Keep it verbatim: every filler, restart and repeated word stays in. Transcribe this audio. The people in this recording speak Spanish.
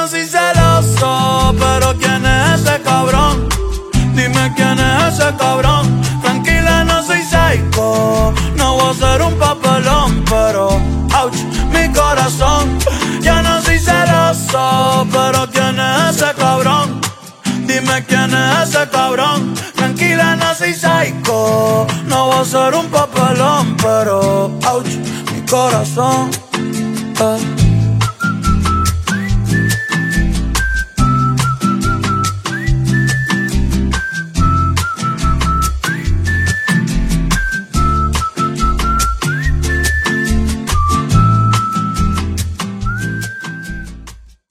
soy celoso, pero ¿quién es ese cabrón? Dime quién es ese cabrón. Tranquila, no soy psycho, no voy a ser un papelón, pero ouch, mi corazón. Ya no soy celoso, pero ¿quién es ese cabrón? Dime quién es ese cabrón. Tranquila, no soy psycho, no voy a ser un papelón, pero ouch, mi corazón. Eh.